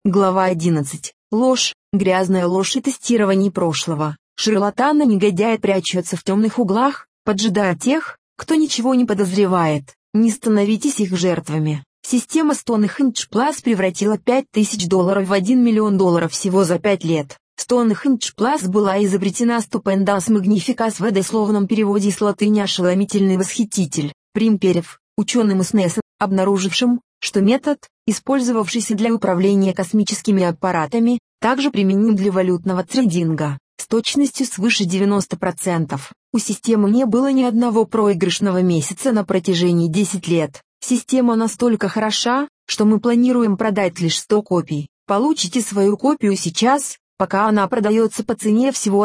Глава 11. Ложь, грязная ложь и тестирование прошлого. Шарлатаны-негодяи прячутся в темных углах, поджидая тех, кто ничего не подозревает. Не становитесь их жертвами. Система Stonehenge Plus превратила $5000 в $1 миллион всего за 5 лет. Stonehenge Plus была изобретена Stupendas Magnificas в дословном переводе с латыни «ошеломительный восхититель» Примперев, ученым из НАСА, обнаружившим, что метод, использовавшийся для управления космическими аппаратами, также применим для валютного трейдинга, с точностью свыше 90%. У системы не было ни одного проигрышного месяца на протяжении 10 лет. Система настолько хороша, что мы планируем продать лишь 100 копий. Получите свою копию сейчас, пока она продается по цене всего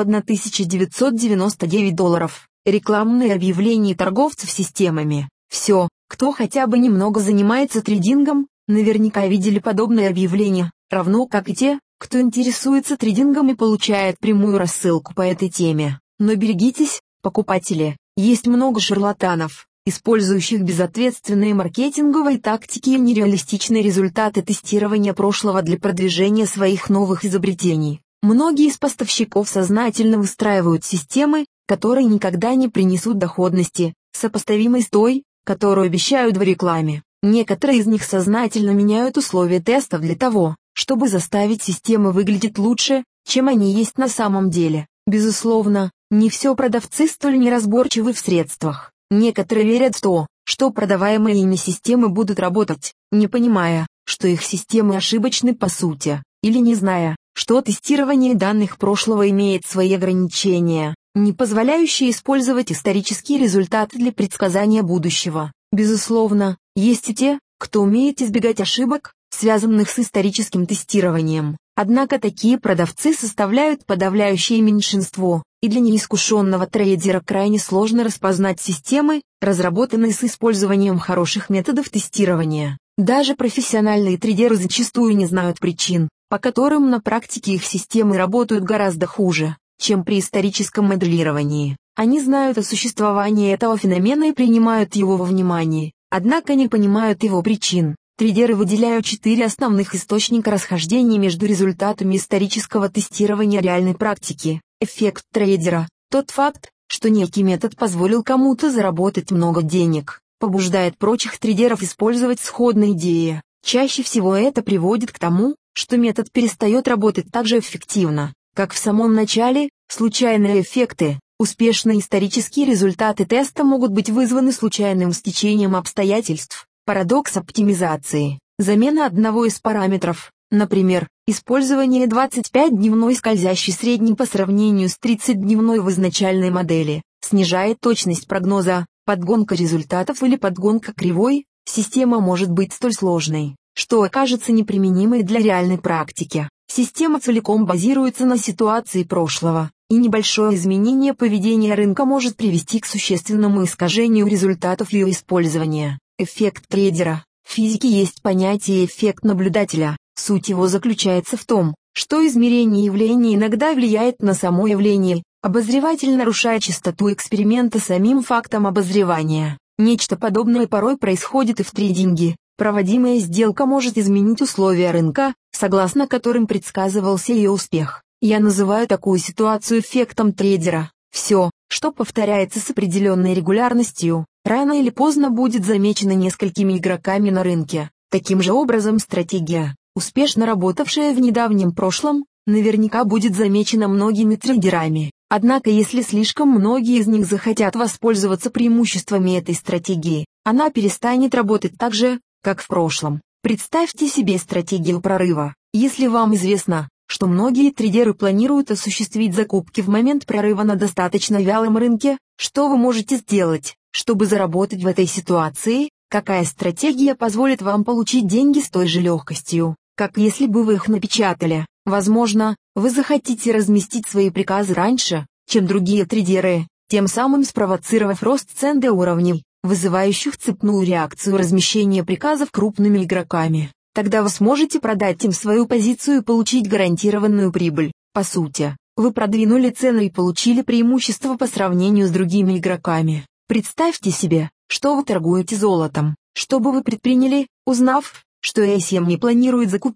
$1999. Рекламные объявления торговцев системами. Все, кто хотя бы немного занимается трейдингом, наверняка видели подобные объявления, равно как и те, кто интересуется трейдингом и получает прямую рассылку по этой теме. Но берегитесь, покупатели, есть много шарлатанов, использующих безответственные маркетинговые тактики и нереалистичные результаты тестирования прошлого для продвижения своих новых изобретений. Многие из поставщиков сознательно выстраивают системы, которые никогда не принесут доходности, сопоставимой с той, которую обещают в рекламе. Некоторые из них сознательно меняют условия тестов для того, чтобы заставить системы выглядеть лучше, чем они есть на самом деле. Безусловно, не все продавцы столь неразборчивы в средствах. Некоторые верят в то, что продаваемые ими системы будут работать, не понимая, что их системы ошибочны по сути, или не зная, что тестирование данных прошлого имеет свои ограничения, не позволяющие использовать исторические результаты для предсказания будущего. Безусловно, есть и те, кто умеет избегать ошибок, связанных с историческим тестированием. Однако такие продавцы составляют подавляющее меньшинство, и для неискушенного трейдера крайне сложно распознать системы, разработанные с использованием хороших методов тестирования. Даже профессиональные трейдеры зачастую не знают причин, по которым на практике их системы работают гораздо хуже, чем при историческом моделировании. Они знают о существовании этого феномена и принимают его во внимание, однако не понимают его причин. Трейдеры выделяют 4 основных источника расхождений между результатами исторического тестирования реальной практики. Эффект трейдера. Тот факт, что некий метод позволил кому-то заработать много денег, побуждает прочих трейдеров использовать сходные идеи. Чаще всего это приводит к тому, что метод перестает работать так же эффективно, как в самом начале. Случайные эффекты. Успешные исторические результаты теста могут быть вызваны случайным стечением обстоятельств. Парадокс оптимизации. Замена одного из параметров, например, использование 25-дневной скользящей средней по сравнению с 30-дневной в изначальной модели, снижает точность прогноза. Подгонка результатов или подгонка кривой. Система может быть столь сложной, что окажется неприменимой для реальной практики. Система целиком базируется на ситуации прошлого, и небольшое изменение поведения рынка может привести к существенному искажению результатов ее использования. Эффект трейдера. В физике есть понятие «эффект наблюдателя». Суть его заключается в том, что измерение явления иногда влияет на само явление. Обозреватель нарушает частоту эксперимента самим фактом обозревания. Нечто подобное порой происходит и в трейдинге. Проводимая сделка может изменить условия рынка, согласно которым предсказывался ее успех. Я называю такую ситуацию эффектом трейдера. Все, что повторяется с определенной регулярностью, рано или поздно будет замечено несколькими игроками на рынке. Таким же образом стратегия, успешно работавшая в недавнем прошлом, наверняка будет замечена многими трейдерами. Однако если слишком многие из них захотят воспользоваться преимуществами этой стратегии, она перестанет работать так же, как в прошлом. Представьте себе стратегию прорыва. Если вам известно, что многие трейдеры планируют осуществить закупки в момент прорыва на достаточно вялом рынке, что вы можете сделать, чтобы заработать в этой ситуации? Какая стратегия позволит вам получить деньги с той же легкостью, как если бы вы их напечатали? Возможно, вы захотите разместить свои приказы раньше, чем другие трейдеры, тем самым спровоцировав рост цен до уровней, вызывающих цепную реакцию размещения приказов крупными игроками. Тогда вы сможете продать им свою позицию и получить гарантированную прибыль. По сути, вы продвинули цену и получили преимущество по сравнению с другими игроками. Представьте себе, что вы торгуете золотом. Что бы вы предприняли, узнав, что ASM не планирует закупить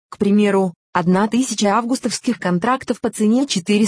К примеру, 1000 августовских контрактов по цене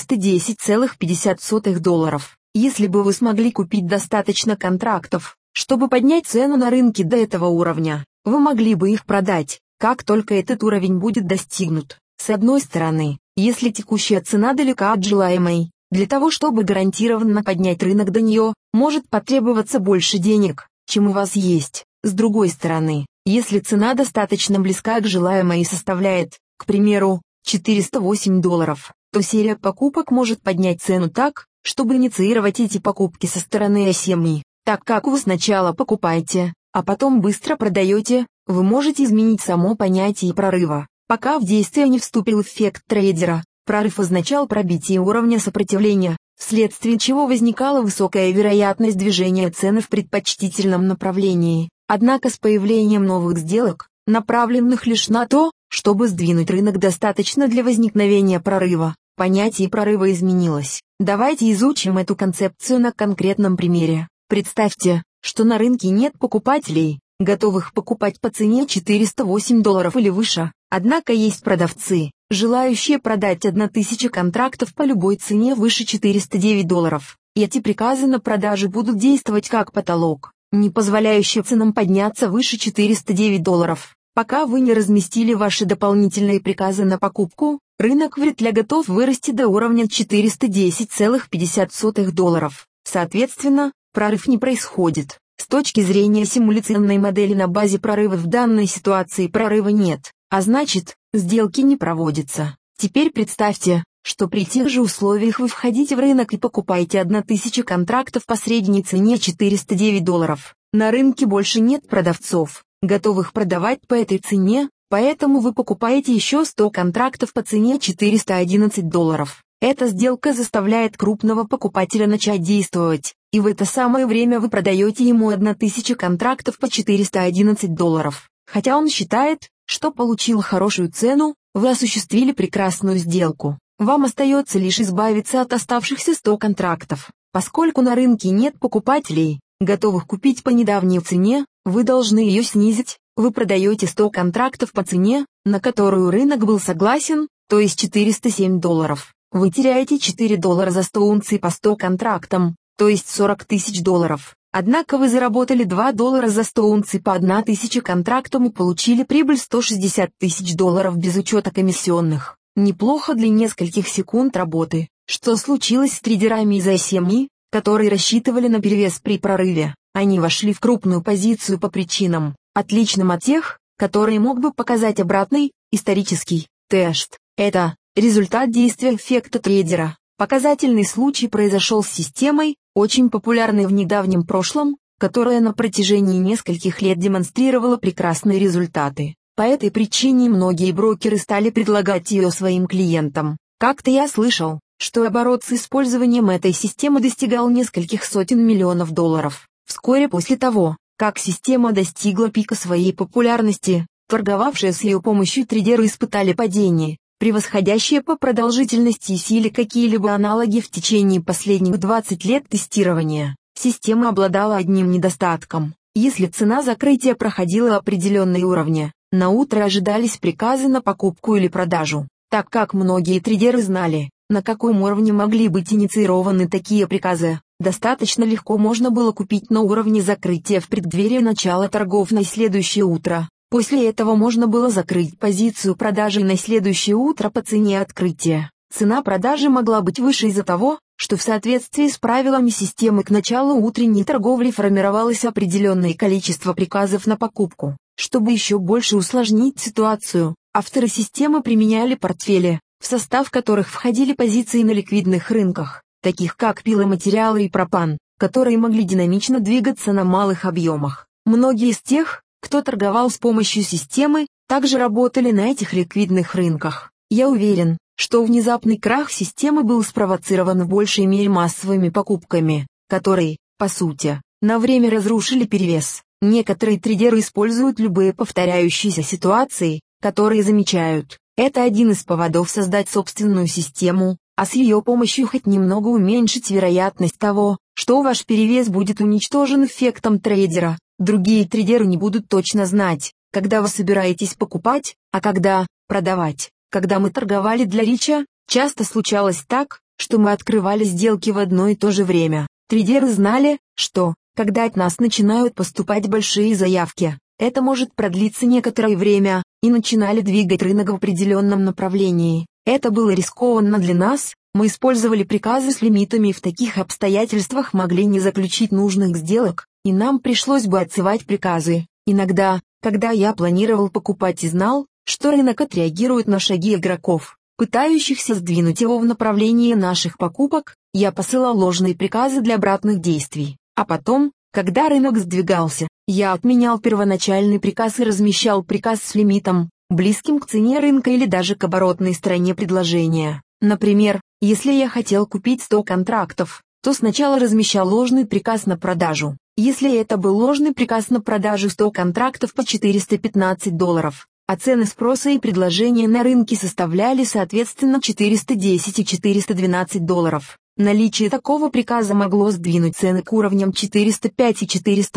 $410,50. Если бы вы смогли купить достаточно контрактов, чтобы поднять цену на рынке до этого уровня, вы могли бы их продать, как только этот уровень будет достигнут. С одной стороны, если текущая цена далека от желаемой, для того чтобы гарантированно поднять рынок до нее, может потребоваться больше денег, чем у вас есть. С другой стороны, если цена достаточно близка к желаемой и составляет, к примеру, $408, то серия покупок может поднять цену так, чтобы инициировать эти покупки со стороны семьи. Так как вы сначала покупаете, а потом быстро продаете, вы можете изменить само понятие прорыва. Пока в действие не вступил эффект трейдера, прорыв означал пробитие уровня сопротивления, вследствие чего возникала высокая вероятность движения цены в предпочтительном направлении. Однако с появлением новых сделок, направленных лишь на то, чтобы сдвинуть рынок достаточно для возникновения прорыва, понятие прорыва изменилось. Давайте изучим эту концепцию на конкретном примере. Представьте, что на рынке нет покупателей, готовых покупать по цене $408 или выше, однако есть продавцы, желающие продать 1000 контрактов по любой цене выше $409. И эти приказы на продажу будут действовать как потолок, не позволяющий ценам подняться выше $409. Пока вы не разместили ваши дополнительные приказы на покупку, рынок вряд ли готов вырасти до уровня $410,50. Соответственно, прорыв не происходит. С точки зрения симуляционной модели на базе прорыва в данной ситуации прорыва нет, а значит, сделки не проводятся. Теперь представьте, что при тех же условиях вы входите в рынок и покупаете 1000 контрактов по средней цене $409. На рынке больше нет продавцов, готовых продавать по этой цене, поэтому вы покупаете еще 100 контрактов по цене $411. Эта сделка заставляет крупного покупателя начать действовать, и в это самое время вы продаете ему 1000 контрактов по $411. Хотя он считает, что получил хорошую цену, вы осуществили прекрасную сделку. Вам остается лишь избавиться от оставшихся 100 контрактов. Поскольку на рынке нет покупателей, готовых купить по недавней цене, вы должны ее снизить, вы продаете 100 контрактов по цене, на которую рынок был согласен, то есть $407. Вы теряете $4 за 100 унций по 100 контрактам, то есть $40 тысяч. Однако вы заработали $2 за 100 унций по 1000 контрактам и получили прибыль $160 тысяч без учета комиссионных. Неплохо для нескольких секунд работы. Что случилось с трейдерами из ICME, которые рассчитывали на перевес при прорыве? Они вошли в крупную позицию по причинам, отличным от тех, которые мог бы показать обратный, исторический, тест. Это результат действия эффекта трейдера. Показательный случай произошел с системой, очень популярной в недавнем прошлом, которая на протяжении нескольких лет демонстрировала прекрасные результаты. По этой причине многие брокеры стали предлагать ее своим клиентам. Как-то я слышал, что оборот с использованием этой системы достигал нескольких сотен миллионов долларов. Вскоре после того, как система достигла пика своей популярности, торговавшие с ее помощью трейдеры испытали падение, превосходящее по продолжительности и силе какие-либо аналоги в течение последних 20 лет тестирования. Система обладала одним недостатком. Если цена закрытия проходила определенные уровни, на утро ожидались приказы на покупку или продажу. Так как многие трейдеры знали, на каком уровне могли быть инициированы такие приказы, достаточно легко можно было купить на уровне закрытия в преддверии начала торгов на следующее утро. После этого можно было закрыть позицию продажи на следующее утро по цене открытия. Цена продажи могла быть выше из-за того, что в соответствии с правилами системы к началу утренней торговли формировалось определенное количество приказов на покупку. Чтобы еще больше усложнить ситуацию, авторы системы применяли портфели, в состав которых входили позиции на ликвидных рынках, таких как пиломатериалы и пропан, которые могли динамично двигаться на малых объемах. Многие из тех, кто торговал с помощью системы, также работали на этих ликвидных рынках. Я уверен, что внезапный крах системы был спровоцирован в большей мере массовыми покупками, которые, по сути, на время разрушили перевес. Некоторые трейдеры используют любые повторяющиеся ситуации, которые замечают. Это один из поводов создать собственную систему, а с ее помощью хоть немного уменьшить вероятность того, что ваш перевес будет уничтожен эффектом трейдера. Другие трейдеры не будут точно знать, когда вы собираетесь покупать, а когда продавать. Когда мы торговали для Рича, часто случалось так, что мы открывали сделки в одно и то же время. Трейдеры знали, что, когда от нас начинают поступать большие заявки, это может продлиться некоторое время, и начинали двигать рынок в определенном направлении. Это было рискованно для нас, мы использовали приказы с лимитами и в таких обстоятельствах могли не заключить нужных сделок, и нам пришлось бы отсылать приказы. Иногда, когда я планировал покупать и знал, что рынок отреагирует на шаги игроков, пытающихся сдвинуть его в направлении наших покупок, я посылал ложные приказы для обратных действий. А потом, когда рынок сдвигался, я отменял первоначальный приказ и размещал приказ с лимитом, близким к цене рынка или даже к оборотной стороне предложения. Например, если я хотел купить 100 контрактов, то сначала размещал ложный приказ на продажу. Если это был ложный приказ на продажу 100 контрактов по $415, а цены спроса и предложения на рынке составляли соответственно $410 и $412. Наличие такого приказа могло сдвинуть цены к уровням $405 и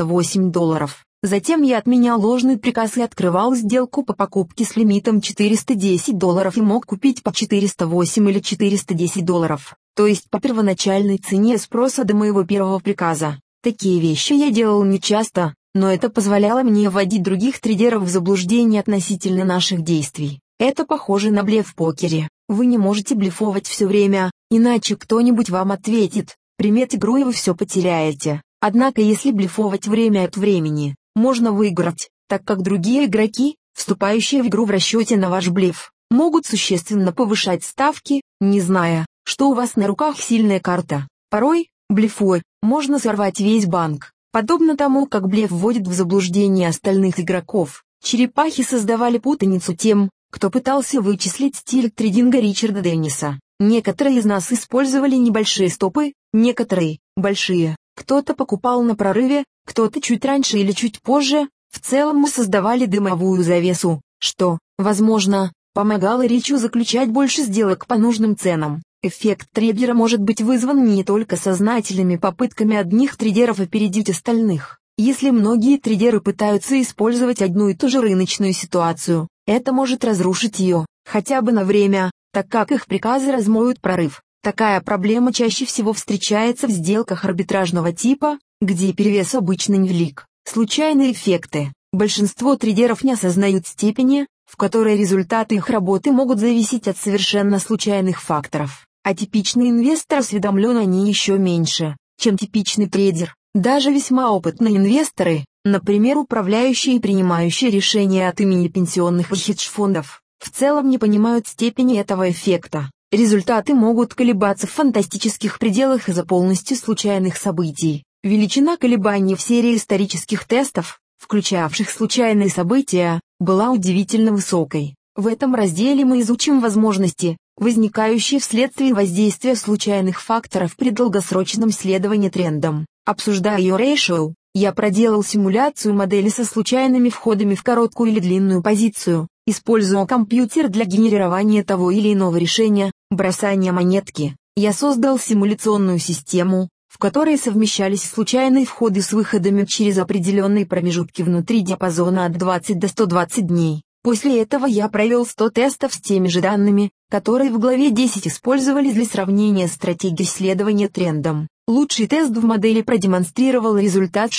$408. Затем я отменял ложный приказ и открывал сделку по покупке с лимитом $410 и мог купить по $408 или $410, то есть по первоначальной цене спроса до моего первого приказа. Такие вещи я делал нечасто, но это позволяло мне вводить других трейдеров в заблуждение относительно наших действий. Это похоже на блеф в покере. Вы не можете блефовать все время, иначе кто-нибудь вам ответит: «Примет игру и вы все потеряете». Однако если блефовать время от времени, можно выиграть, так как другие игроки, вступающие в игру в расчете на ваш блеф, могут существенно повышать ставки, не зная, что у вас на руках сильная карта. Порой, блефуя, можно сорвать весь банк. Подобно тому, как блеф вводит в заблуждение остальных игроков, черепахи создавали путаницу тем, кто пытался вычислить стиль трейдинга Ричарда Денниса. Некоторые из нас использовали небольшие стопы, некоторые – большие. Кто-то покупал на прорыве, кто-то чуть раньше или чуть позже. В целом мы создавали дымовую завесу, что, возможно, помогало Ричу заключать больше сделок по нужным ценам. Эффект трейдера может быть вызван не только сознательными попытками одних трейдеров опередить остальных. Если многие трейдеры пытаются использовать одну и ту же рыночную ситуацию, это может разрушить ее, хотя бы на время, так как их приказы размоют прорыв. Такая проблема чаще всего встречается в сделках арбитражного типа, где перевес обычно невелик. Случайные эффекты. Большинство трейдеров не осознают степени, в которой результаты их работы могут зависеть от совершенно случайных факторов. А типичный инвестор осведомлен о ней еще меньше, чем типичный трейдер. Даже весьма опытные инвесторы, например, управляющие и принимающие решения от имени пенсионных и хедж-фондов, в целом не понимают степени этого эффекта. Результаты могут колебаться в фантастических пределах из-за полностью случайных событий. Величина колебаний в серии исторических тестов, включавших случайные события, была удивительно высокой. В этом разделе мы изучим возможности, возникающие вследствие воздействия случайных факторов при долгосрочном следовании трендам. Обсуждая ее ratio, я проделал симуляцию модели со случайными входами в короткую или длинную позицию, используя компьютер для генерирования того или иного решения, бросания монетки. Я создал симуляционную систему, в которой совмещались случайные входы с выходами через определенные промежутки внутри диапазона от 20 до 120 дней. После этого я провел 100 тестов с теми же данными, которые в главе 10 использовались для сравнения стратегий следования трендам. Лучший тест в модели продемонстрировал результат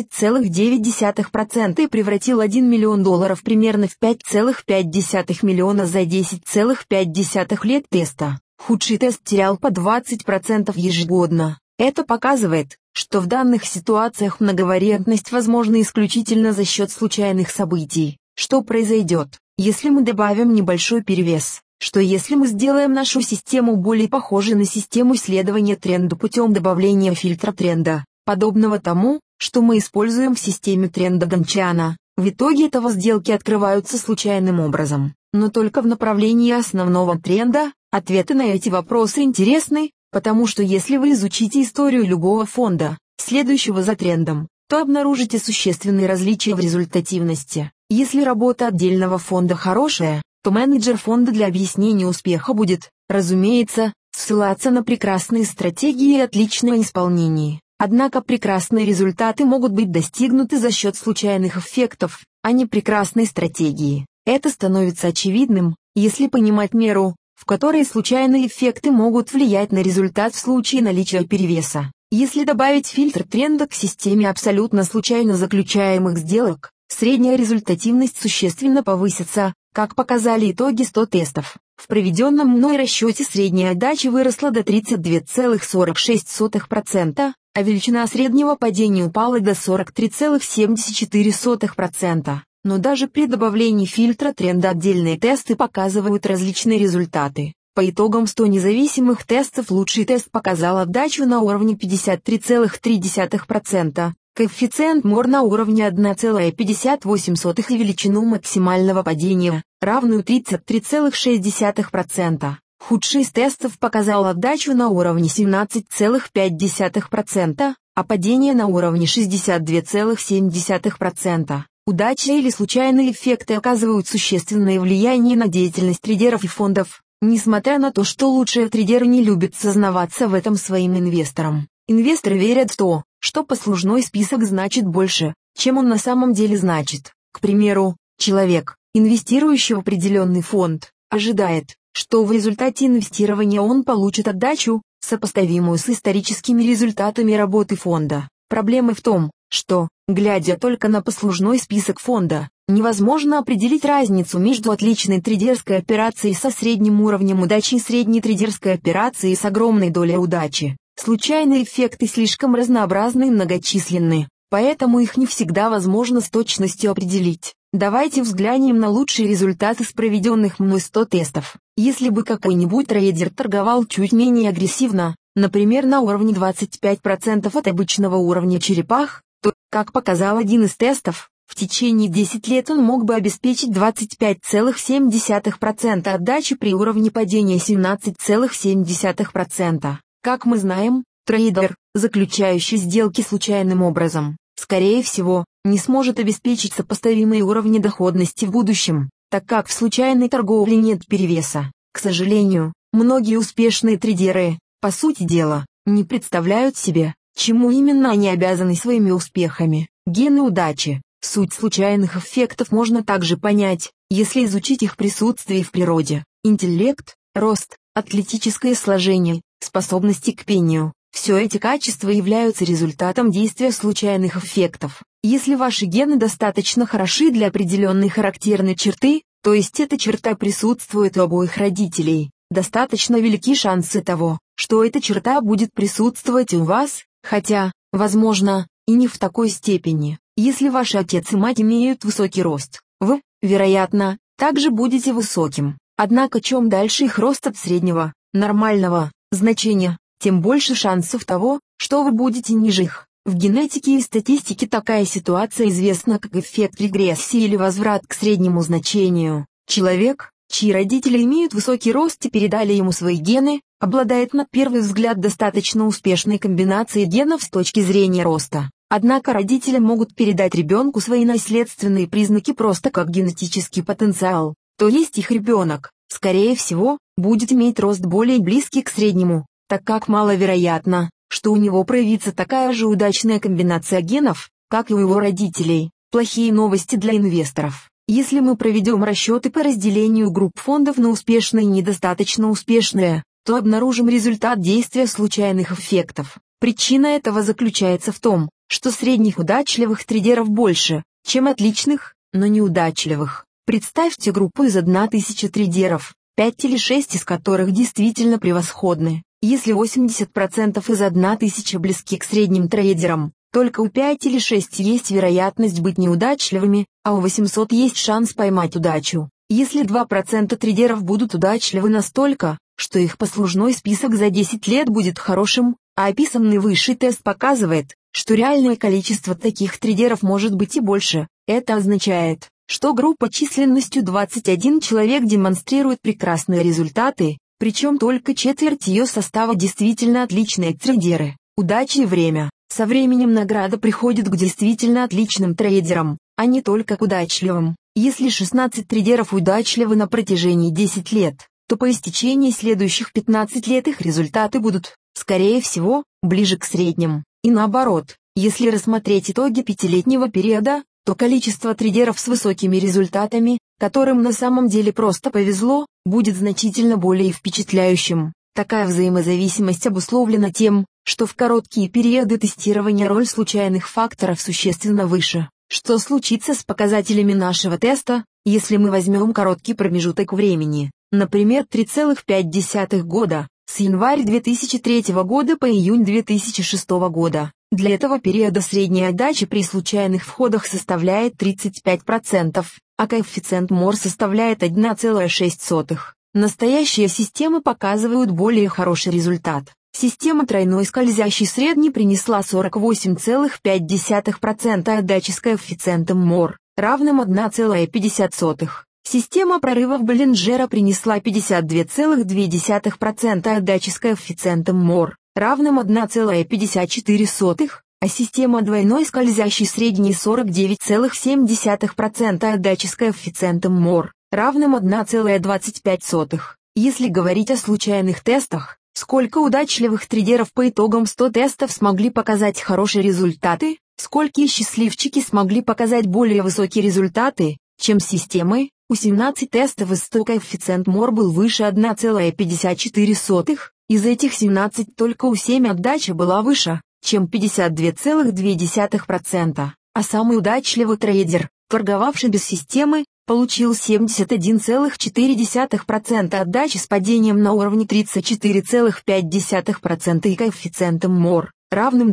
16,9% и превратил $1 миллион примерно в 5,5 миллиона за 10,5 лет теста. Худший тест терял по 20% ежегодно. Это показывает, что в данных ситуациях многовариантность возможна исключительно за счет случайных событий. Что произойдет, если мы добавим небольшой перевес? Что если мы сделаем нашу систему более похожей на систему исследования тренда путем добавления фильтра тренда, подобного тому, что мы используем в системе тренда Гончана? В итоге этого сделки открываются случайным образом, но только в направлении основного тренда. Ответы на эти вопросы интересны, потому что если вы изучите историю любого фонда, следующего за трендом, то обнаружите существенные различия в результативности. Если работа отдельного фонда хорошая, то менеджер фонда для объяснения успеха будет, разумеется, ссылаться на прекрасные стратегии и отличное исполнение. Однако прекрасные результаты могут быть достигнуты за счет случайных эффектов, а не прекрасной стратегии. Это становится очевидным, если понимать меру, в которой случайные эффекты могут влиять на результат в случае наличия перевеса. Если добавить фильтр тренда к системе абсолютно случайно заключаемых сделок, средняя результативность существенно повысится, как показали итоги 100 тестов. В проведенном мной расчете средняя отдача выросла до 32,46%, а величина среднего падения упала до 43,74%. Но даже при добавлении фильтра тренда отдельные тесты показывают различные результаты. По итогам 100 независимых тестов лучший тест показал отдачу на уровне 53,3%, коэффициент МОР на уровне 1,58 и величину максимального падения, равную 33,6%. Худший из тестов показал отдачу на уровне 17,5%, а падение на уровне 62,7%. Удача или случайные эффекты оказывают существенное влияние на деятельность трейдеров и фондов, несмотря на то, что лучшие трейдеры не любят сознаваться в этом своим инвесторам. Инвесторы верят в то, что послужной список значит больше, чем он на самом деле значит. К примеру, человек, инвестирующий в определенный фонд, ожидает, что в результате инвестирования он получит отдачу, сопоставимую с историческими результатами работы фонда. Проблема в том, что, глядя только на послужной список фонда, невозможно определить разницу между отличной трейдерской операцией со средним уровнем удачи и средней трейдерской операцией с огромной долей удачи. Случайные эффекты слишком разнообразны и многочисленны, поэтому их не всегда возможно с точностью определить. Давайте взглянем на лучшие результаты с проведенных мной 100 тестов. Если бы какой-нибудь трейдер торговал чуть менее агрессивно, например на уровне 25% от обычного уровня черепах, то, как показал один из тестов, в течение 10 лет он мог бы обеспечить 25,7% отдачи при уровне падения 17,7%. Как мы знаем, трейдер, заключающий сделки случайным образом, скорее всего, не сможет обеспечить сопоставимые уровни доходности в будущем, так как в случайной торговле нет перевеса. К сожалению, многие успешные трейдеры, по сути дела, не представляют себе, чему именно они обязаны своими успехами. Гены удачи. Суть случайных эффектов можно также понять, если изучить их присутствие в природе. Интеллект, рост, атлетическое сложение, способности к пению. Все эти качества являются результатом действия случайных эффектов. Если ваши гены достаточно хороши для определенной характерной черты, то есть эта черта присутствует у обоих родителей, достаточно велики шансы того, что эта черта будет присутствовать и у вас, хотя, возможно, и не в такой степени. Если ваши отец и мать имеют высокий рост, вы, вероятно, также будете высоким. Однако чем дальше их рост от среднего, нормального, значения, тем больше шансов того, что вы будете ниже их. В генетике и статистике такая ситуация известна как эффект регрессии или возврат к среднему значению. Человек, чьи родители имеют высокий рост и передали ему свои гены, обладает на первый взгляд достаточно успешной комбинацией генов с точки зрения роста. Однако родители могут передать ребенку свои наследственные признаки просто как генетический потенциал, то есть их ребенок, скорее всего, будет иметь рост более близкий к среднему, так как маловероятно, что у него проявится такая же удачная комбинация генов, как и у его родителей. Плохие новости для инвесторов. Если мы проведем расчеты по разделению групп фондов на успешные и недостаточно успешные, то обнаружим результат действия случайных эффектов. Причина этого заключается в том, что средних удачливых трейдеров больше, чем отличных, но неудачливых. Представьте группу из 1000 трейдеров, 5 или 6 из которых действительно превосходны. Если 80% из 1000 близки к средним трейдерам, только у 5 или 6 есть вероятность быть неудачливыми, а у 800 есть шанс поймать удачу. Если 2% трейдеров будут удачливы настолько, что их послужной список за 10 лет будет хорошим, а описанный выше тест показывает, что реальное количество таких трейдеров может быть и больше, это означает, что группа численностью 21 человек демонстрирует прекрасные результаты, причем только четверть ее состава действительно отличные трейдеры. Удача и время. Со временем награда приходит к действительно отличным трейдерам, а не только к удачливым. Если 16 трейдеров удачливы на протяжении 10 лет, то по истечении следующих 15 лет их результаты будут, скорее всего, ближе к средним. И наоборот, если рассмотреть итоги 5-летнего периода, то количество трейдеров с высокими результатами, которым на самом деле просто повезло, будет значительно более впечатляющим. Такая взаимозависимость обусловлена тем, что в короткие периоды тестирования роль случайных факторов существенно выше. Что случится с показателями нашего теста, если мы возьмем короткий промежуток времени, например 3,5 года, с января 2003 года по июнь 2006 года. Для этого периода средняя отдача при случайных входах составляет 35%, а коэффициент МОР составляет 1,6. Настоящие системы показывают более хороший результат. Система тройной скользящий средний принесла 48,5% отдачи с коэффициентом МОР, равным 1,50. Система прорывов Боллинджера принесла 52,2% отдачи с коэффициентом МОР, равным 1,54, а система двойной скользящий средний 49,7% отдачи с коэффициентом МОР, равным 1,25. Если говорить о случайных тестах, сколько удачливых трейдеров по итогам 100 тестов смогли показать хорошие результаты, сколькие счастливчики смогли показать более высокие результаты, чем системы, у 17 тестов из 100 коэффициент МОР был выше 1,54, из этих 17 только у 7 отдача была выше, чем 52,2%, а самый удачливый трейдер, торговавший без системы, получил 71,4% отдачи с падением на уровне 34,5% и коэффициентом МОР, равным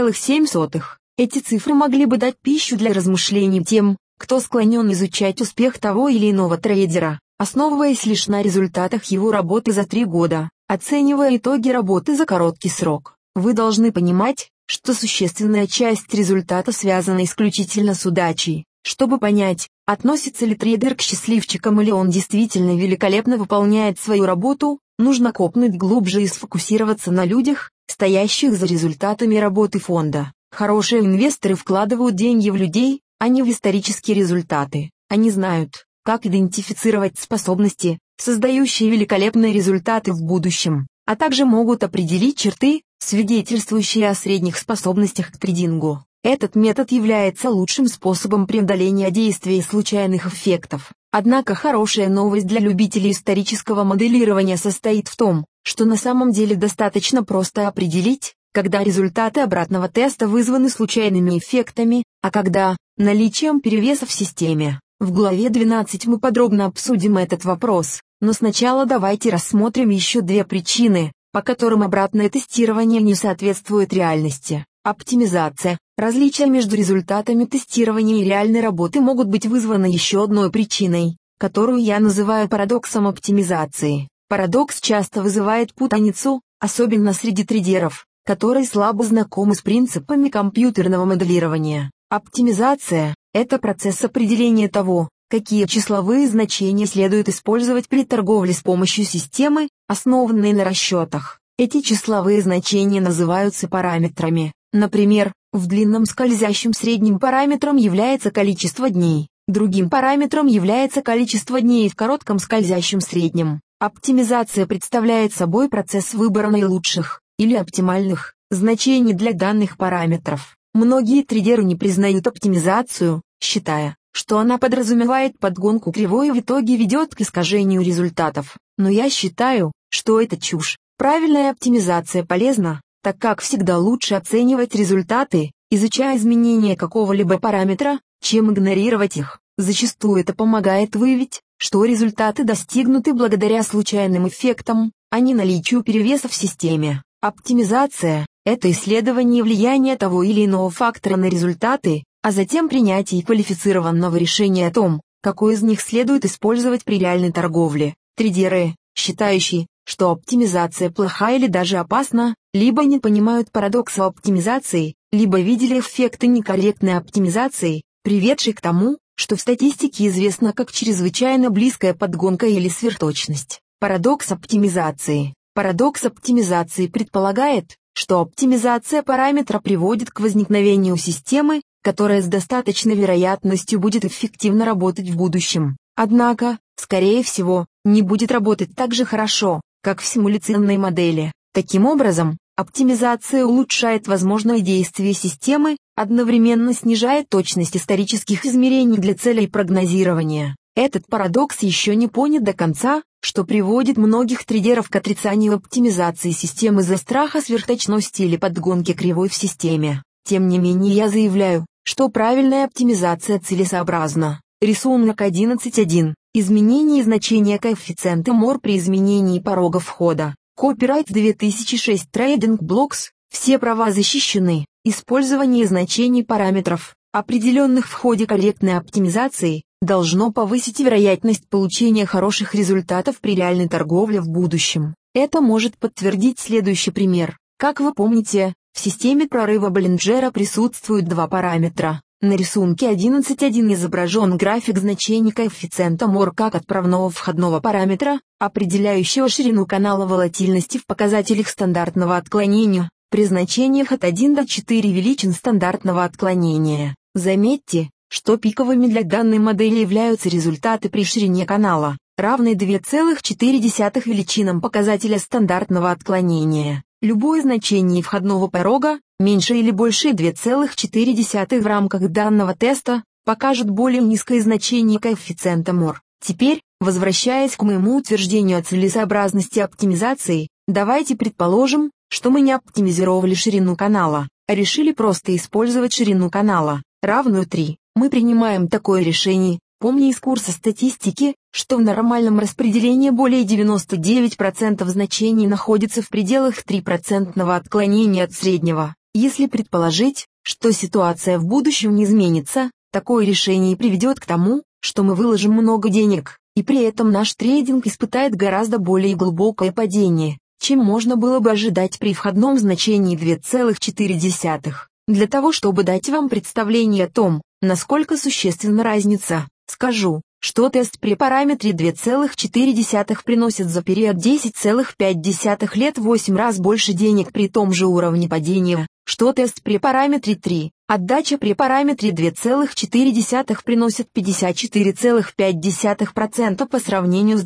2,7. Эти цифры могли бы дать пищу для размышлений тем, кто склонен изучать успех того или иного трейдера, основываясь лишь на результатах его работы за 3 года, оценивая итоги работы за короткий срок. Вы должны понимать, что существенная часть результата связана исключительно с удачей. Чтобы понять, относится ли трейдер к счастливчикам или он действительно великолепно выполняет свою работу, нужно копнуть глубже и сфокусироваться на людях, стоящих за результатами работы фонда. Хорошие инвесторы вкладывают деньги в людей, а не в исторические результаты. Они знают, как идентифицировать способности, создающие великолепные результаты в будущем, а также могут определить черты, свидетельствующие о средних способностях к трейдингу. Этот метод является лучшим способом преодоления действия случайных эффектов. Однако хорошая новость для любителей исторического моделирования состоит в том, что на самом деле достаточно просто определить, когда результаты обратного теста вызваны случайными эффектами, а когда – наличием перевеса в системе. В главе 12 мы подробно обсудим этот вопрос, но сначала давайте рассмотрим еще 2 причины, по которым обратное тестирование не соответствует реальности. Оптимизация. Различия между результатами тестирования и реальной работы могут быть вызваны еще одной причиной, которую я называю парадоксом оптимизации. Парадокс часто вызывает путаницу, особенно среди трейдеров, которые слабо знакомы с принципами компьютерного моделирования. Оптимизация – это процесс определения того, какие числовые значения следует использовать при торговле с помощью системы, основанной на расчетах. Эти числовые значения называются параметрами. Например, в длинном скользящем среднем параметром является количество дней, другим параметром является количество дней в коротком скользящем среднем. Оптимизация представляет собой процесс выбора наилучших, или оптимальных, значений для данных параметров. Многие трейдеры не признают оптимизацию, считая, что она подразумевает подгонку кривой и в итоге ведет к искажению результатов. Но я считаю, что это чушь. Правильная оптимизация полезна, так как всегда лучше оценивать результаты, изучая изменения какого-либо параметра, чем игнорировать их. Зачастую это помогает выявить, что результаты достигнуты благодаря случайным эффектам, а не наличию перевеса в системе. Оптимизация – это исследование влияния того или иного фактора на результаты, а затем принятие квалифицированного решения о том, какой из них следует использовать при реальной торговле. Трейдеры, считающие, что оптимизация плоха или даже опасна, либо не понимают парадокса оптимизации, либо видели эффекты некорректной оптимизации, приведшей к тому, что в статистике известно как чрезвычайно близкая подгонка или сверхточность. Парадокс оптимизации. Парадокс оптимизации предполагает, что оптимизация параметра приводит к возникновению системы, которая с достаточной вероятностью будет эффективно работать в будущем. Однако, скорее всего, не будет работать так же хорошо, как в симуляционной модели. Таким образом, оптимизация улучшает возможные действия системы, одновременно снижает точность исторических измерений для целей прогнозирования. Этот парадокс еще не понят до конца, что приводит многих трейдеров к отрицанию оптимизации системы из-за страха сверхточности или подгонки кривой в системе. Тем не менее я заявляю, что правильная оптимизация целесообразна. Рисунок 11.1. Изменение значения коэффициента МОР при изменении порога входа. Копирайт 2006 Trading Blocks. Все права защищены. Использование значений параметров, определенных в ходе корректной оптимизации, должно повысить вероятность получения хороших результатов при реальной торговле в будущем. Это может подтвердить следующий пример. Как вы помните, в системе прорыва Боллинджера присутствуют два параметра. На рисунке 11.1 изображен график значений коэффициента МОР как отправного входного параметра, определяющего ширину канала волатильности в показателях стандартного отклонения, при значениях от 1 до 4 величин стандартного отклонения. Заметьте, что пиковыми для данной модели являются результаты при ширине канала, равной 2,4 величинам показателя стандартного отклонения. Любое значение входного порога, меньше или больше 2,4 в рамках данного теста, покажет более низкое значение коэффициента МОР. Теперь, возвращаясь к моему утверждению о целесообразности оптимизации, давайте предположим, что мы не оптимизировали ширину канала, а решили просто использовать ширину канала, равную 3. Мы принимаем такое решение, помня из курса статистики, что в нормальном распределении более 99% значений находится в пределах 3% отклонения от среднего. Если предположить, что ситуация в будущем не изменится, такое решение приведет к тому, что мы выложим много денег, и при этом наш трейдинг испытает гораздо более глубокое падение, чем можно было бы ожидать при входном значении 2,4. Для того чтобы дать вам представление о том, насколько существенна разница, скажу, что тест при параметре 2,4 приносит за период 10,5 лет 8 раз больше денег при том же уровне падения, что тест при параметре 3, отдача при параметре 2,4 приносит 54,5% по сравнению с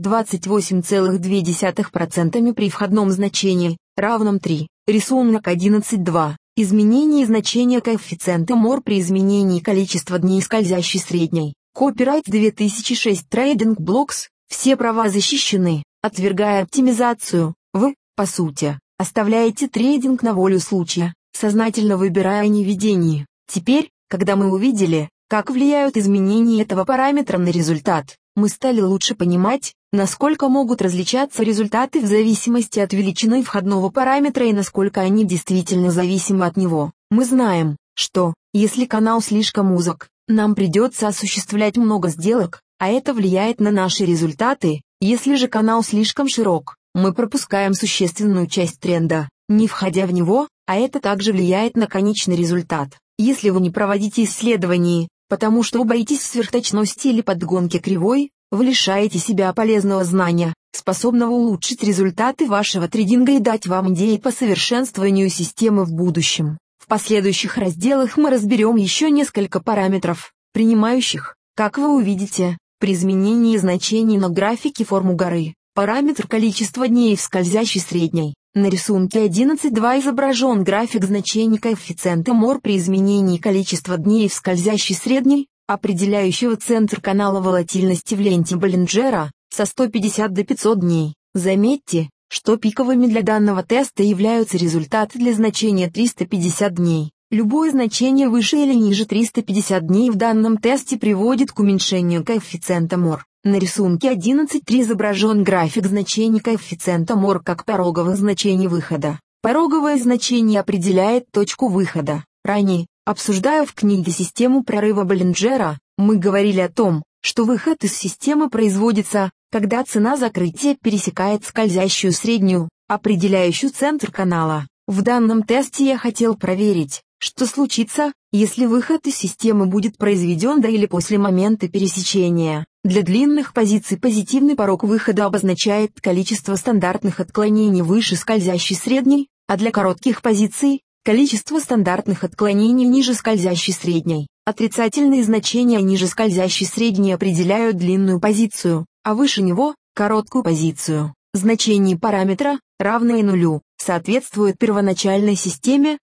28,2% при входном значении, равном 3. Рисунок 11.2. Изменение значения коэффициента МОР при изменении количества дней скользящей средней. Копирайт 2006 Trading Blocks. Все права защищены. Отвергая оптимизацию, вы, по сути, оставляете трейдинг на волю случая, сознательно выбирая неведение. Теперь, когда мы увидели, как влияют изменения этого параметра на результат, мы стали лучше понимать, насколько могут различаться результаты в зависимости от величины входного параметра и насколько они действительно зависимы от него. Мы знаем, что, если канал слишком узок, нам придется осуществлять много сделок, а это влияет на наши результаты. Если же канал слишком широк, мы пропускаем существенную часть тренда, не входя в него, а это также влияет на конечный результат. Если вы не проводите исследований, потому что боитесь сверхточности или подгонки кривой, вы лишаете себя полезного знания, способного улучшить результаты вашего трейдинга и дать вам идеи по совершенствованию системы в будущем. В последующих разделах мы разберем еще несколько параметров, принимающих, как вы увидите, при изменении значений на графике форму горы, параметр количества дней в скользящей средней. На рисунке 11.2 изображен график значений коэффициента МОР при изменении количества дней в скользящей средней, определяющего центр канала волатильности в ленте Боллинджера, со 150 до 500 дней. Заметьте, что пиковыми для данного теста являются результаты для значения 350 дней. Любое значение выше или ниже 350 дней в данном тесте приводит к уменьшению коэффициента МОР. На рисунке 11.3 изображен график значений коэффициента МОР как пороговых значений выхода. Пороговое значение определяет точку выхода. Ранее, обсуждая в книге систему прорыва Боллинджера, мы говорили о том, что выход из системы производится, когда цена закрытия пересекает скользящую среднюю, определяющую центр канала. В данном тесте я хотел проверить, что случится, если выход из системы будет произведен до или после момента пересечения. Для длинных позиций позитивный порог выхода обозначает количество стандартных отклонений выше скользящей средней, а для коротких позиций – количество стандартных отклонений ниже скользящей средней. Отрицательные значения ниже скользящей средней определяют длинную позицию, а выше него – короткую позицию. Значение параметра, равное нулю, соответствует первоначальной системе,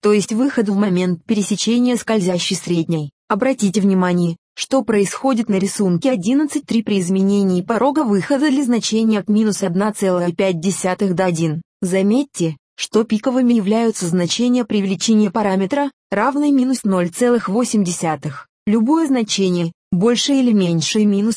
то есть выходу в момент пересечения скользящей средней. Обратите внимание, что происходит на рисунке 11.3 при изменении порога выхода для значения от минус 1,5 до 1. Заметьте, что пиковыми являются значения привлечения параметра, равной минус 0,8. Любое значение, больше или меньше минус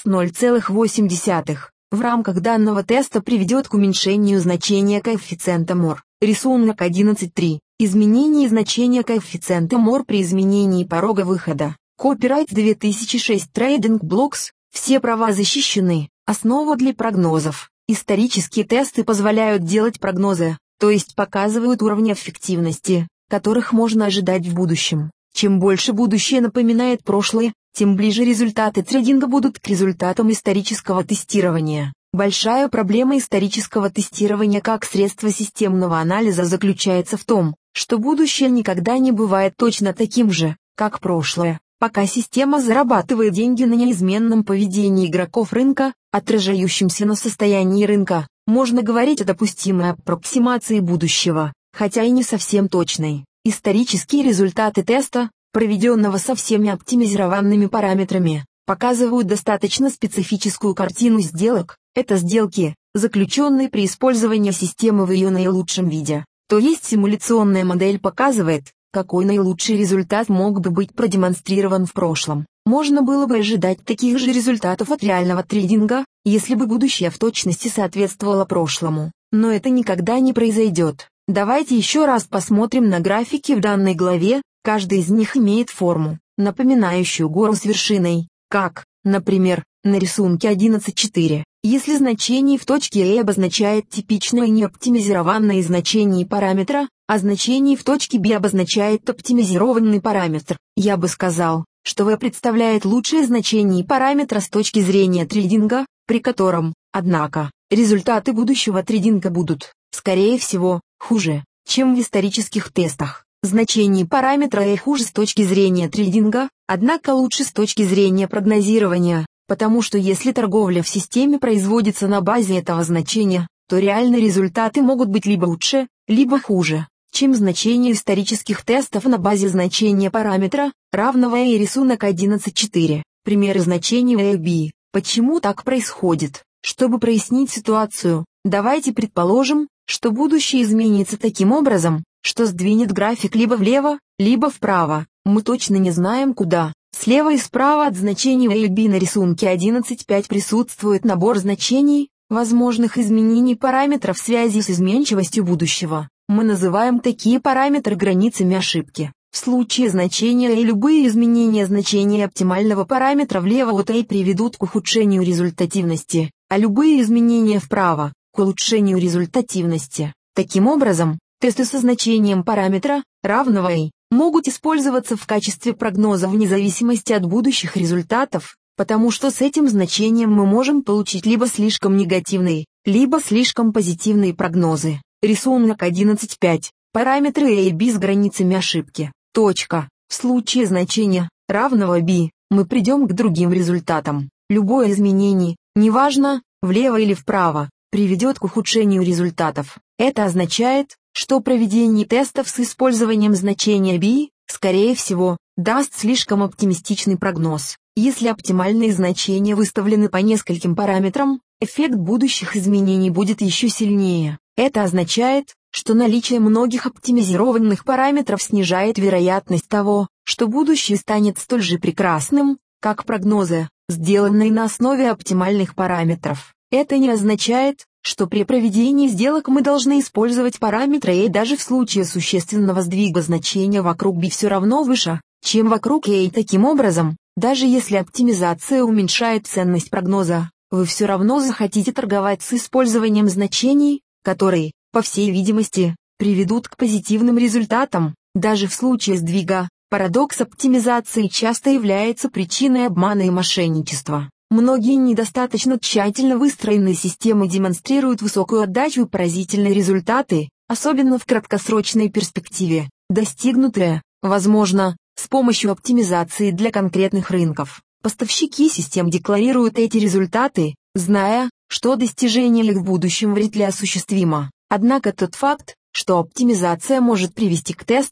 0,8, в рамках данного теста приведет к уменьшению значения коэффициента МОР. Рисунок 11.3. Изменение значения коэффициента МОР при изменении порога выхода. Копирайт 2006 Trading Blocks. Все права защищены. Основа для прогнозов. Исторические тесты позволяют делать прогнозы, то есть показывают уровни эффективности, которых можно ожидать в будущем. Чем больше будущее напоминает прошлое, тем ближе результаты трейдинга будут к результатам исторического тестирования. Большая проблема исторического тестирования как средства системного анализа заключается в том, что будущее никогда не бывает точно таким же, как прошлое. Пока система зарабатывает деньги на неизменном поведении игроков рынка, отражающемся на состоянии рынка, можно говорить о допустимой аппроксимации будущего, хотя и не совсем точной. Исторические результаты теста, проведенного со всеми оптимизированными параметрами, показывают достаточно специфическую картину сделок. Это сделки, заключенные при использовании системы в ее наилучшем виде. То есть симуляционная модель показывает, какой наилучший результат мог бы быть продемонстрирован в прошлом. Можно было бы ожидать таких же результатов от реального трейдинга, если бы будущее в точности соответствовало прошлому. Но это никогда не произойдет. Давайте еще раз посмотрим на графики в данной главе. Каждый из них имеет форму, напоминающую гору с вершиной, как, например, на рисунке 11.4. Если значение в точке A обозначает типичное неоптимизированное значение параметра, а значение в точке B обозначает оптимизированный параметр, я бы сказал, что V представляет лучшее значение параметра с точки зрения трейдинга, при котором, однако, результаты будущего трейдинга будут, скорее всего, хуже, чем в исторических тестах. Значение параметра A хуже с точки зрения трейдинга, однако лучше с точки зрения прогнозирования, потому что если торговля в системе производится на базе этого значения, то реальные результаты могут быть либо лучше, либо хуже, чем значение исторических тестов на базе значения параметра, равного A. Рисунок 11.4. Примеры значений A и B. Почему так происходит? Чтобы прояснить ситуацию, давайте предположим, что будущее изменится таким образом, что сдвинет график либо влево, либо вправо. Мы точно не знаем куда. Слева и справа от значений A и B на рисунке 11.5 присутствует набор значений, возможных изменений параметров в связи с изменчивостью будущего. Мы называем такие параметры границами ошибки. В случае значения A любые изменения значения оптимального параметра влево от A приведут к ухудшению результативности, а любые изменения вправо – к улучшению результативности. Таким образом, тесты со значением параметра, равного A, могут использоваться в качестве прогноза вне зависимости от будущих результатов, потому что с этим значением мы можем получить либо слишком негативные, либо слишком позитивные прогнозы. Рисунок 11.5. Параметры A и B с границами ошибки. Точка. В случае значения, равного B, мы придем к другим результатам. Любое изменение, неважно, влево или вправо, приведет к ухудшению результатов. Это означает, что проведение тестов с использованием значения B, скорее всего, даст слишком оптимистичный прогноз. Если оптимальные значения выставлены по нескольким параметрам, эффект будущих изменений будет еще сильнее. Это означает, что наличие многих оптимизированных параметров снижает вероятность того, что будущее станет столь же прекрасным, как прогнозы, сделанные на основе оптимальных параметров. Это не означает, что при проведении сделок мы должны использовать параметры A даже в случае существенного сдвига значения вокруг B все равно выше, чем вокруг A. Таким образом, даже если оптимизация уменьшает ценность прогноза, вы все равно захотите торговать с использованием значений, которые, по всей видимости, приведут к позитивным результатам. Даже в случае сдвига, парадокс оптимизации часто является причиной обмана и мошенничества. Многие недостаточно тщательно выстроенные системы демонстрируют высокую отдачу и поразительные результаты, особенно в краткосрочной перспективе, достигнутые, возможно, с помощью оптимизации для конкретных рынков. Поставщики систем декларируют эти результаты, зная, что достижение их в будущем вряд ли осуществимо. Однако тот факт, что оптимизация может привести к тестам,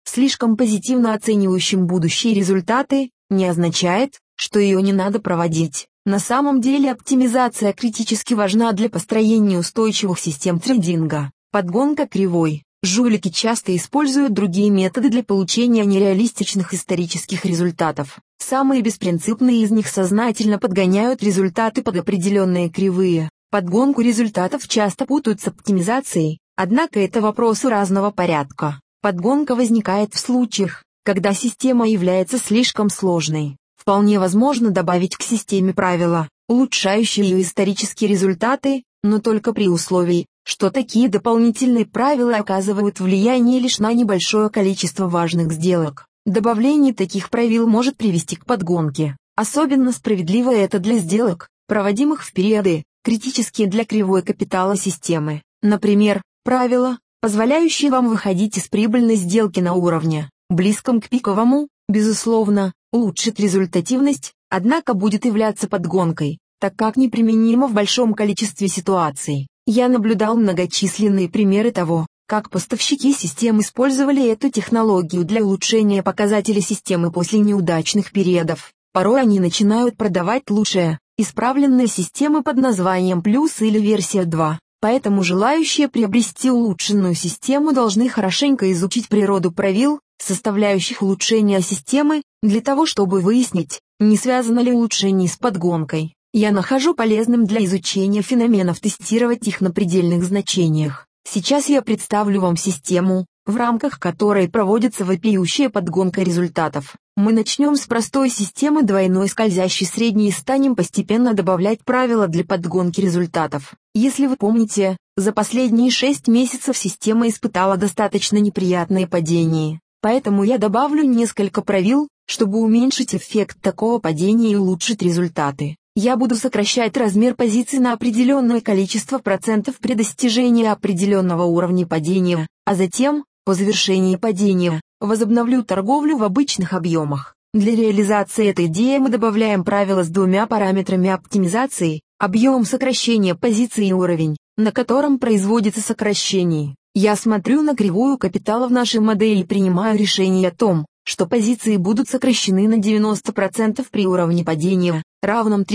слишком позитивно оценивающим будущие результаты, не означает, что ее не надо проводить. На самом деле оптимизация критически важна для построения устойчивых систем трейдинга. Подгонка кривой. Жулики часто используют другие методы для получения нереалистичных исторических результатов. Самые беспринципные из них сознательно подгоняют результаты под определенные кривые. Подгонку результатов часто путают с оптимизацией, однако это вопросы разного порядка. Подгонка возникает в случаях, когда система является слишком сложной. Вполне возможно добавить к системе правила, улучшающие ее исторические результаты, но только при условии, что такие дополнительные правила оказывают влияние лишь на небольшое количество важных сделок. Добавление таких правил может привести к подгонке. Особенно справедливо это для сделок, проводимых в периоды, критические для кривой капитала системы. Например, правила, позволяющие вам выходить из прибыльной сделки на уровне, близком к пиковому, безусловно, улучшит результативность, однако будет являться подгонкой, так как неприменимо в большом количестве ситуаций. Я наблюдал многочисленные примеры того, как поставщики систем использовали эту технологию для улучшения показателей системы после неудачных периодов. Порой они начинают продавать лучшие, исправленные системы под названием «Плюс» или «Версия 2». Поэтому желающие приобрести улучшенную систему должны хорошенько изучить природу правил, составляющих улучшения системы, для того чтобы выяснить, не связано ли улучшение с подгонкой. Я нахожу полезным для изучения феноменов тестировать их на предельных значениях. Сейчас я представлю вам систему, в рамках которой проводится вопиющая подгонка результатов. Мы начнем с простой системы двойной скользящей средней и станем постепенно добавлять правила для подгонки результатов. Если вы помните, за последние 6 месяцев система испытала достаточно неприятные падения. Поэтому я добавлю несколько правил, чтобы уменьшить эффект такого падения и улучшить результаты. Я буду сокращать размер позиций на определенное количество процентов при достижении определенного уровня падения, а затем, по завершении падения, возобновлю торговлю в обычных объемах. Для реализации этой идеи мы добавляем правила с двумя параметрами оптимизации: объем сокращения позиций и уровень, на котором производится сокращение. Я смотрю на кривую капитала в нашей модели и принимаю решение о том, что позиции будут сокращены на 90% при уровне падения, равном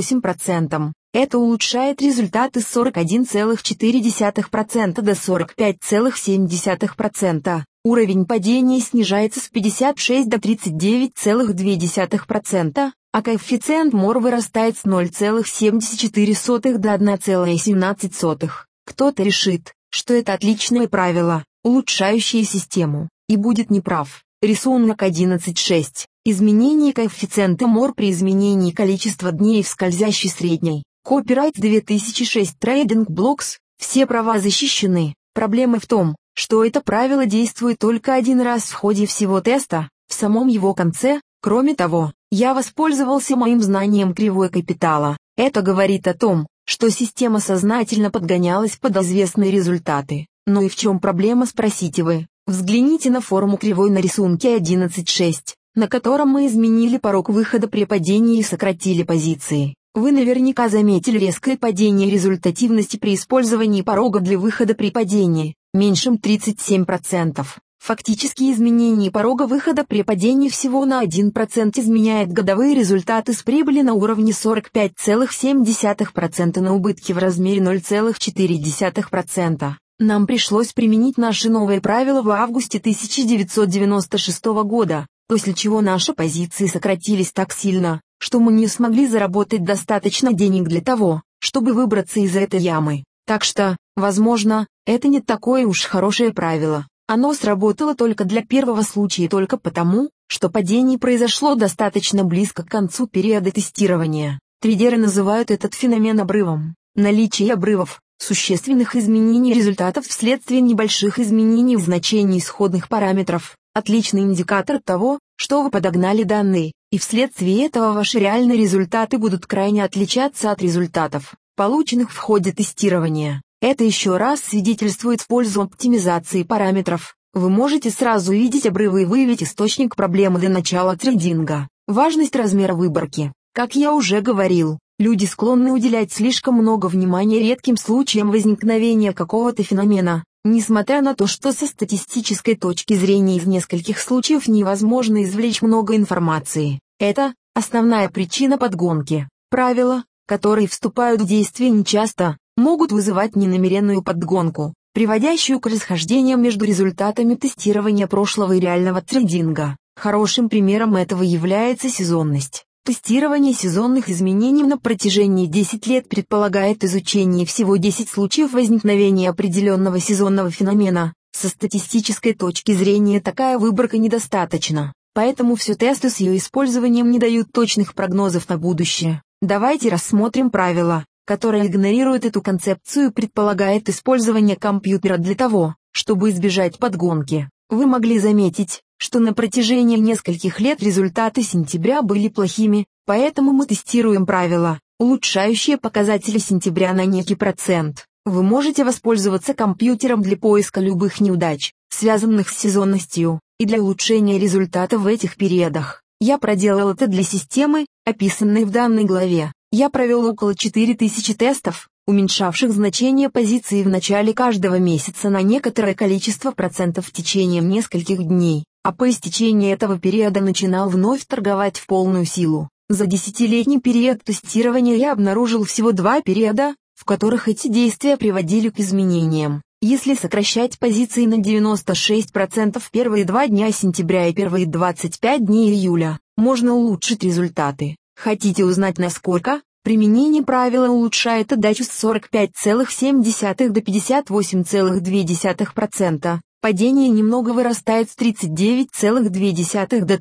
38%. Это улучшает результаты с 41,4% до 45,7%. Уровень падения снижается с 56 до 39,2%, а коэффициент МОР вырастает с 0,74 до 1,17. Кто-то решит, что это отличное правило, улучшающее систему, и будет неправ. Рисунок 11.6. Изменение коэффициента МОР при изменении количества дней в скользящей средней. Copyright 2006 Trading Blocks. Все права защищены. Проблема в том, что это правило действует только один раз в ходе всего теста, в самом его конце. Кроме того, я воспользовался моим знанием кривой капитала. Это говорит о том, что система сознательно подгонялась под известные результаты. Ну и в чем проблема, спросите вы? Взгляните на форму кривой на рисунке 11.6, на котором мы изменили порог выхода при падении и сократили позиции. Вы наверняка заметили резкое падение результативности при использовании порога для выхода при падении, меньшем 37%. Фактически изменение порога выхода при падении всего на 1% изменяет годовые результаты с прибыли на уровне 45,7% на убытки в размере 0,4%. Нам пришлось применить наши новые правила в августе 1996 года, после чего наши позиции сократились так сильно, что мы не смогли заработать достаточно денег для того, чтобы выбраться из этой ямы. Так что, возможно, это не такое уж хорошее правило. Оно сработало только для первого случая только потому, что падение произошло достаточно близко к концу периода тестирования. Трейдеры называют этот феномен обрывом. Наличие обрывов, существенных изменений результатов вследствие небольших изменений в значении исходных параметров, отличный индикатор того, что вы подогнали данные, и вследствие этого ваши реальные результаты будут крайне отличаться от результатов, полученных в ходе тестирования. Это еще раз свидетельствует в пользу оптимизации параметров. Вы можете сразу увидеть обрывы и выявить источник проблемы до начала трейдинга. Важность размера выборки. Как я уже говорил, люди склонны уделять слишком много внимания редким случаям возникновения какого-то феномена, Несмотря на то, что со статистической точки зрения из нескольких случаев невозможно извлечь много информации, это основная причина подгонки. Правила, которые вступают в действие нечасто, могут вызывать ненамеренную подгонку, приводящую к расхождениям между результатами тестирования прошлого и реального трейдинга. Хорошим примером этого является сезонность. Тестирование сезонных изменений на протяжении 10 лет предполагает изучение всего 10 случаев возникновения определенного сезонного феномена. Со статистической точки зрения такая выборка недостаточна, поэтому все тесты с ее использованием не дают точных прогнозов на будущее. Давайте рассмотрим правило, которое игнорирует эту концепцию и предполагает использование компьютера для того, чтобы избежать подгонки. Вы могли заметить, что на протяжении нескольких лет результаты сентября были плохими, поэтому мы тестируем правила, улучшающие показатели сентября на некий процент. Вы можете воспользоваться компьютером для поиска любых неудач, связанных с сезонностью, и для улучшения результата в этих периодах. Я проделал это для системы, описанной в данной главе. Я провел около 4000 тестов, уменьшавших значение позиции в начале каждого месяца на некоторое количество процентов в течение нескольких дней, а по истечении этого периода начинал вновь торговать в полную силу. За 10-летний период тестирования я обнаружил всего 2 периода, в которых эти действия приводили к изменениям. Если сокращать позиции на 96% первые 2 дня сентября и первые 25 дней июля, можно улучшить результаты. Хотите узнать насколько? Применение правила улучшает отдачу с 45,7 до 58,2%. Падение немного вырастает с 39,2 до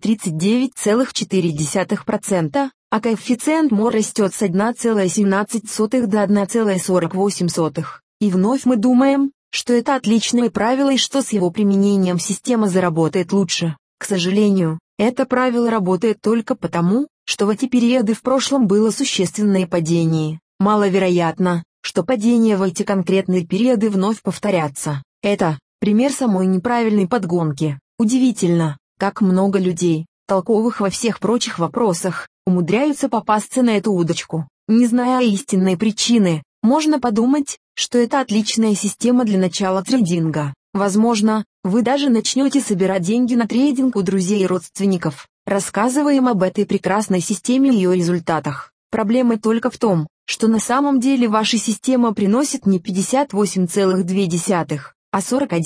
39,4%, а коэффициент МОР растет с 1,17 до 1,48. И вновь мы думаем, что это отличное правило и что с его применением система заработает лучше. К сожалению, это правило работает только потому, что в эти периоды в прошлом было существенное падение. Маловероятно, что падения в эти конкретные периоды вновь повторятся. Это пример самой неправильной подгонки. Удивительно, как много людей, толковых во всех прочих вопросах, умудряются попасться на эту удочку. Не зная истинной причины, можно подумать, что это отличная система для начала трейдинга. Возможно, вы даже начнете собирать деньги на трейдинг у друзей и родственников. Рассказываем об этой прекрасной системе и ее результатах. Проблема только в том, что на самом деле ваша система приносит не 58,2, а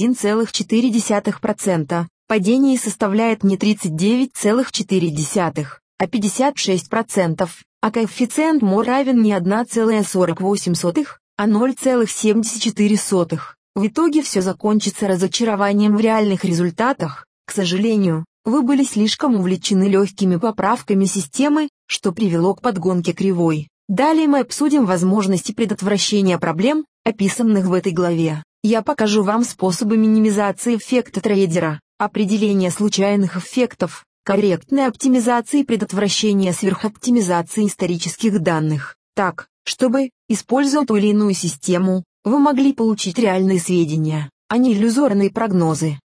41,4%. Падение составляет не 39,4, а 56%, а коэффициент МОР равен не 1,48, а 0,74. В итоге все закончится разочарованием в реальных результатах. К сожалению, вы были слишком увлечены легкими поправками системы, что привело к подгонке кривой. Далее мы обсудим возможности предотвращения проблем, описанных в этой главе. Я покажу вам способы минимизации эффекта трейдера, определения случайных эффектов, корректной оптимизации и предотвращения сверхоптимизации исторических данных, так, чтобы, используя ту или иную систему, вы могли получить реальные сведения, а не иллюзорные прогнозы.